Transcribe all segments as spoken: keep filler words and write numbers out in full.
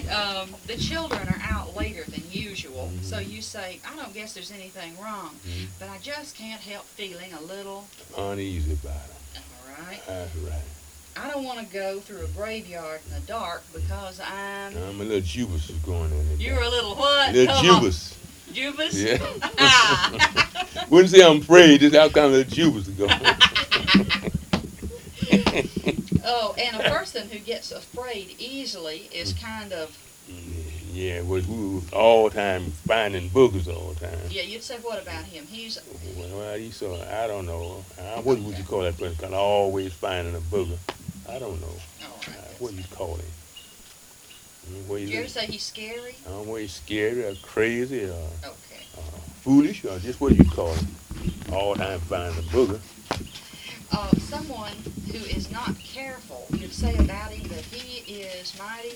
um, the children are out later than usual, Mm-hmm. so you say, I don't guess there's anything wrong, Mm-hmm. but I just can't help feeling a little, Uneasy about it. all right? That's right. I don't want to go through a graveyard in the dark because I'm, I'm a little Jubas is going in there. you're a little what? Little Come on. Jubas. Jubas? Yeah. Wouldn't say I'm afraid, just how kind of little Jubas is going. Oh, and a person who gets afraid easily is kind of, Yeah, well, we was all time finding boogers all the time. yeah, you'd say what about him? He's, Well, he saw, I don't know. Uh, what would you call that person? Kind of always finding a booger. I don't know. all Uh, right. what do you call him? Mm, What Did you you ever say he's scary? I don't know, he's scary or crazy or Okay. uh, foolish or just what do you call him? All time finding a booger. Uh, someone who is not careful, you'd say about him that he is mighty,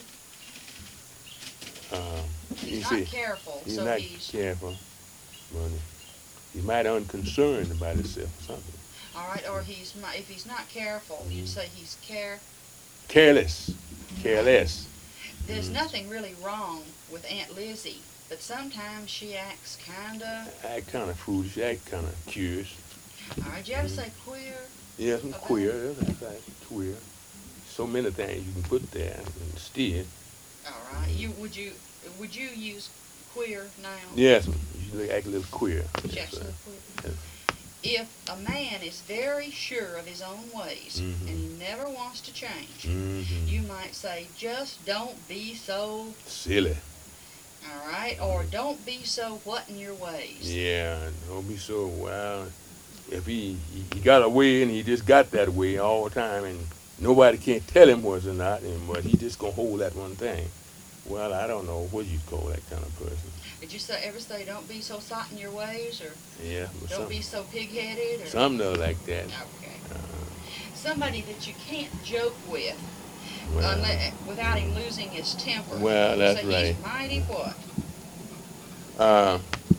Um, he's you not see, careful, he's so not he's, careful. But he might unconcerned about himself or something. all right, or he's, mi- if he's not careful, you'd say he's care, Careless. Careless. there's Mhm. nothing really wrong with Aunt Lizzie, but sometimes she acts kinda, Act kind of foolish. Act kind of curious. all right, did you ever say queer? Yeah, some Okay. queer. That's right. Queer. So many things you can put there instead. All right, you, would you, would you use queer now? Yes, you look act a little queer. Yes, Just sir. a queer. If a man is very sure of his own ways Mhm. and he never wants to change, Mm-hmm. you might say, just don't be so, Silly. all right, or don't be so what in your ways. Yeah, don't be so well. If he, he he got away and he just got that way all the time, and nobody can't tell him was or not, and but he just gonna hold that one thing. Well, I don't know what you call that kind of person. Did you say, ever say, don't be so sot in your ways, or Yeah, but don't some, be so pig-headed, or? something else like that. Okay. Uh, Somebody that you can't joke with well, unless, without him losing his temper. Well, that's so right. He's mighty what? uh,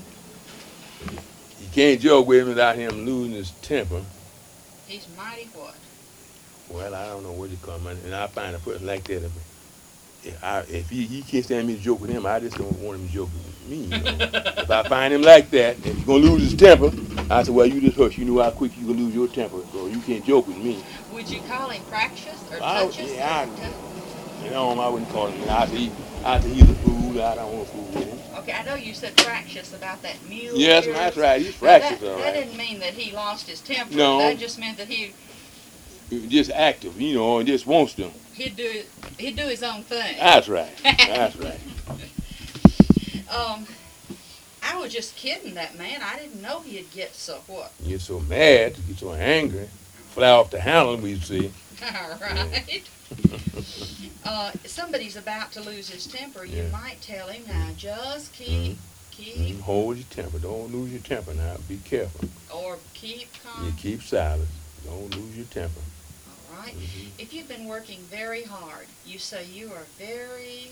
you can't joke with him without him losing his temper. He's mighty what? Well, I don't know what you call him, and I find a person like that. If, if, I, if he, he can't stand me to joke with him, I just don't want him to joke with me. You know? If I find him like that, and he's gonna lose his temper, I say, well, you just hush. You know how quick you can lose your temper, so you can't joke with me. Would you call him fractious or I- touches? yeah, or I- tou- You know, I wouldn't call him. I say, he, I say he's a fool. I don't want to fool with him. Okay, I know you said fractious about that mule. Yes, of yours. that's right. He's Now, fractious, that, all that right. didn't mean that he lost his temper. No. That just meant that he He's just active, you know, and just wants to. he'd do he'd do his own thing. That's right. That's right. Um, I was just kidding that man. I didn't know he'd get so what. You get so mad, you get so angry, fly off the handle, we see. All right. uh, somebody's about to lose his temper. You Yeah. might tell him now. Just keep keep Mm, hold your temper. Don't lose your temper now. Be careful. or keep calm. You keep silent. Don't lose your temper. All right. Mhm. If you've been working very hard, you say you are very,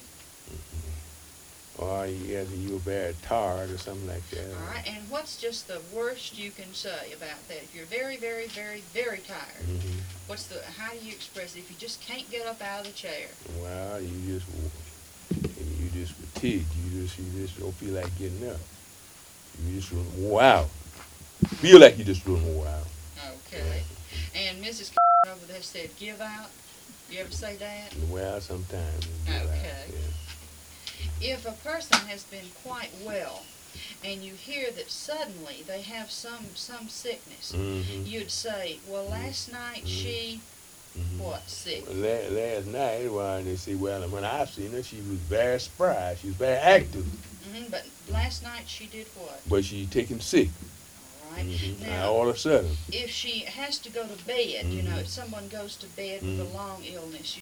Or you guess you're very tired or something like that. all right, and what's just the worst you can say about that? If you're very, very, very, very tired, hmm what's the, how do you express it if you just can't get up out of the chair? Well, you just you just fatigued. You just you just don't feel like getting up. You just wore out. Feel like you just wore out. Okay. And Missus over there said, give out. You ever say that? Well, sometimes. you get out, Okay. yeah. If a person has been quite well, and you hear that suddenly they have some some sickness, Mhm. you'd say, well, last night she, Mhm. what, sick? La- Last night, well, they say, well, when I seen her, she was very spry. She was very active, hmm but last night she did what? but she taken sick. All right. Mhm. Now, Now, all of a sudden, if she has to go to bed, you know, Mhm. if someone goes to bed with Mhm. a long illness,